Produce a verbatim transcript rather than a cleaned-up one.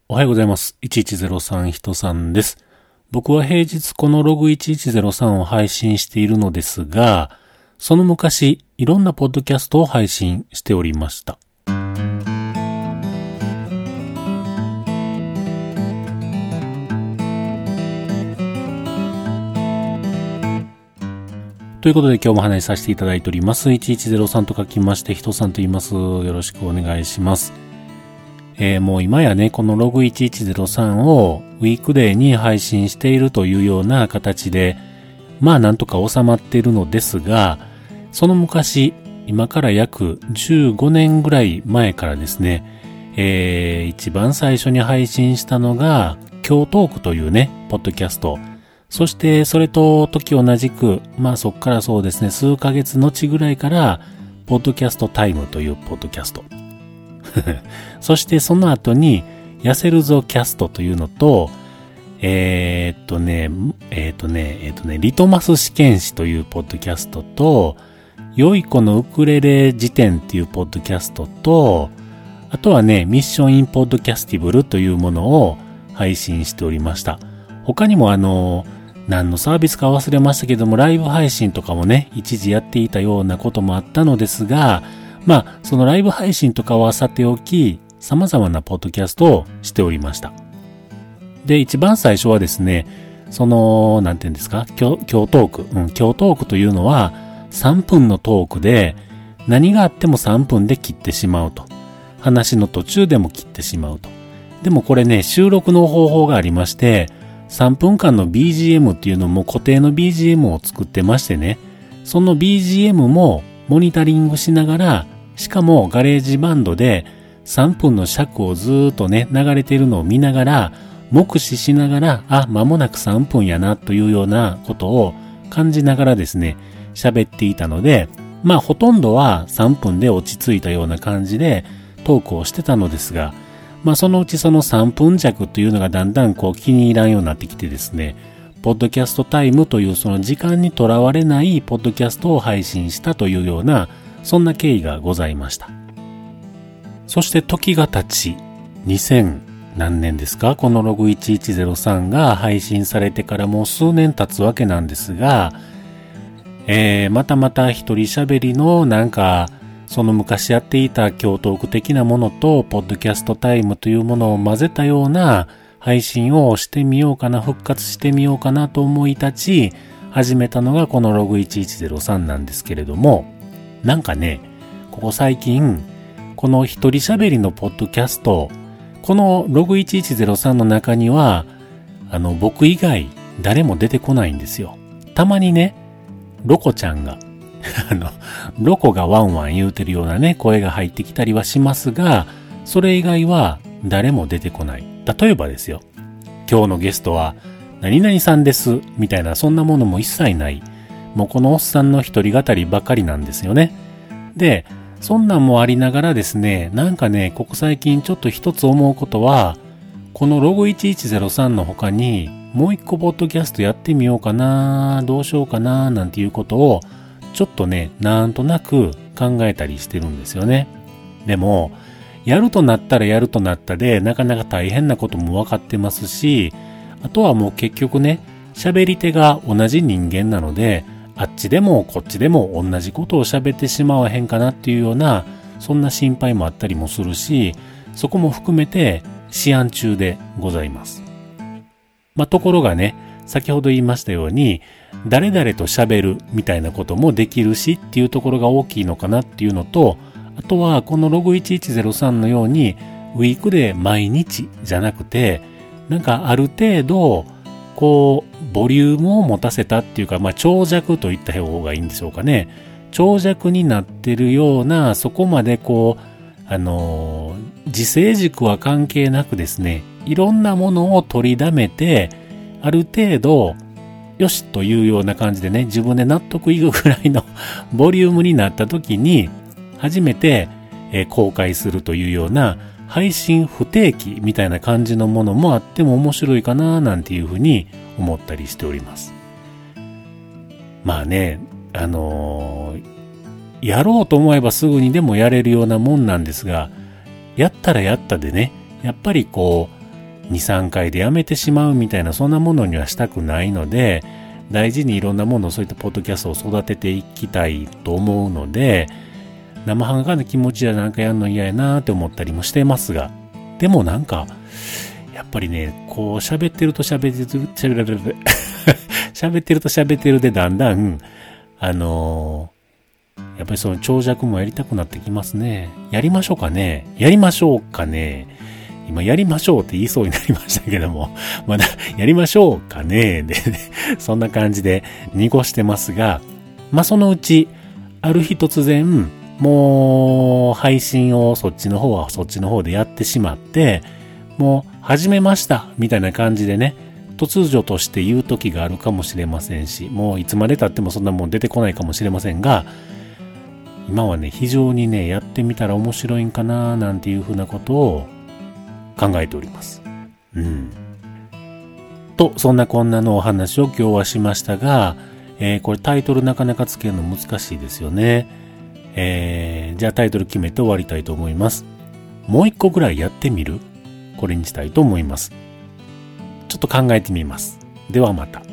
おはようございます。いちいちゼロさんひとさんです。僕は平日このログいちいちゼロさんを配信しているのですが、その昔いろんなポッドキャストを配信しておりました。ということで今日も話しさせていただいております。いちいちゼロさんと書きましてひとさんと言います。よろしくお願いします。えー、もう今やね、このログいちいちゼロさんをウィークデーに配信しているというような形で、まあなんとか収まっているのですが、その昔、今から約じゅうごねんぐらい前からですね、えー、一番最初に配信したのが、今日トークというね、ポッドキャスト。そしてそれと時同じく、まあそっからそうですね、数ヶ月後ぐらいから、ポッドキャストタイムというポッドキャスト。そしてその後に、痩せるぞキャストというのと、えー、っとね、えー、っとね、えー、っとね、リトマス試験紙というポッドキャストと、良い子のウクレレ辞典っていうポッドキャストと、あとはね、ミッションインポッドキャスティブルというものを配信しておりました。他にもあの、何のサービスか忘れましたけども、ライブ配信とかもね、一時やっていたようなこともあったのですが、まあ、そのライブ配信とかはさておき、様々なポッドキャストをしておりました。で、一番最初はですね、その、なんていうんですか、今日、今日トーク。うん、今日トークというのは、さんぷんのトークで、何があってもさんぷんで切ってしまうと。話の途中でも切ってしまうと。でもこれね、収録の方法がありまして、さんぷんかんの ビージーエム っていうのも固定の ビージーエム を作ってましてね、その ビージーエム もモニタリングしながら、しかもガレージバンドでさんぷんの尺をずーっとね、流れているのを見ながら、目視しながら、あ、間もなくさんぷんやなというようなことを感じながらですね、喋っていたので、まあほとんどはさんぷんで落ち着いたような感じでトークをしてたのですが、まあそのうちそのさんぷん弱というのがだんだんこう気に入らんようになってきてですね、ポッドキャストタイムというその時間にとらわれないポッドキャストを配信したというような、そんな経緯がございました。そして時が経ち、にせん何年ですか、このログいちいちゼロさんが配信されてからもう数年経つわけなんですが、えー、またまた一人喋りのなんか、その昔やっていた京トーク的なものと、ポッドキャストタイムというものを混ぜたような配信をしてみようかな、復活してみようかなと思い立ち、始めたのがこのログいちいちゼロさんなんですけれども、なんかね、ここ最近、この一人喋りのポッドキャスト、このログいちいちゼロさんの中には、あの、僕以外誰も出てこないんですよ。たまにね、ロコちゃんが、あの、ロコがワンワン言うてるようなね、声が入ってきたりはしますが、それ以外は誰も出てこない。例えばですよ、今日のゲストは、何々さんです、みたいな、そんなものも一切ない。もうこのおっさんの一人語りばかりなんですよね。で、そんなんもありながらですね、なんかね、ここ最近ちょっと一つ思うことは、このログいちいちゼロさんの他に、もう一個ポッドキャストやってみようかな、どうしようかな、なんていうことを、ちょっとね、なんとなく考えたりしてるんですよね。でも、やるとなったらやるとなったで、なかなか大変なことも分かってますし、あとはもう結局ね、喋り手が同じ人間なので、あっちでもこっちでも同じことを喋ってしまわへんかなっていうような、そんな心配もあったりもするし、そこも含めて思案中でございます。まあ、ところがね、先ほど言いましたように、誰々と喋るみたいなこともできるしっていうところが大きいのかなっていうのと、あとはこのログいちいちゼロさんのようにウィークで毎日じゃなくて、なんかある程度こうボリュームを持たせたっていうか、まあ長尺といった方がいいんでしょうかね。長尺になってるような、そこまでこうあのー、時勢軸は関係なくですね、いろんなものを取りだめて、ある程度よしというような感じでね、自分で納得いくぐらいのボリュームになった時に初めて、えー、公開するというような配信不定期みたいな感じのものもあっても面白いかななんていうふうに思ったりしております。まあね、あのー、やろうと思えばすぐにでもやれるようなもんなんですが、やったらやったでね、やっぱりこに、さんかいでやめてしまうみたいな、そんなものにはしたくないので、大事にいろんなものを、そういったポッドキャストを育てていきたいと思うので、生半可な気持ちでなんかやるの嫌やなって思ったりもしてますが、でもなんか、やっぱりね、こう喋ってると喋ってる、喋ってる、喋ってると喋ってるでだんだん、あのー、やっぱりその長尺もやりたくなってきますね。やりましょうかね。やりましょうかね。今やりましょうって言いそうになりましたけども、まだやりましょうかね。で、そんな感じで濁してますが、まあ、そのうち、ある日突然、もう配信をそっちの方はそっちの方でやってしまって、もう始めましたみたいな感じでね、突如として言う時があるかもしれませんし、もういつまで経ってもそんなもん出てこないかもしれませんが、今はね、非常にね、やってみたら面白いんかななんていうふうなことを考えております。うん。と、そんなこんなのお話を今日はしましたが、えー、これタイトルなかなかつけるの難しいですよね。えー、じゃあタイトル決めて終わりたいと思います。もう一個ぐらいやってみる？これにしたいと思います。ちょっと考えてみます。ではまた。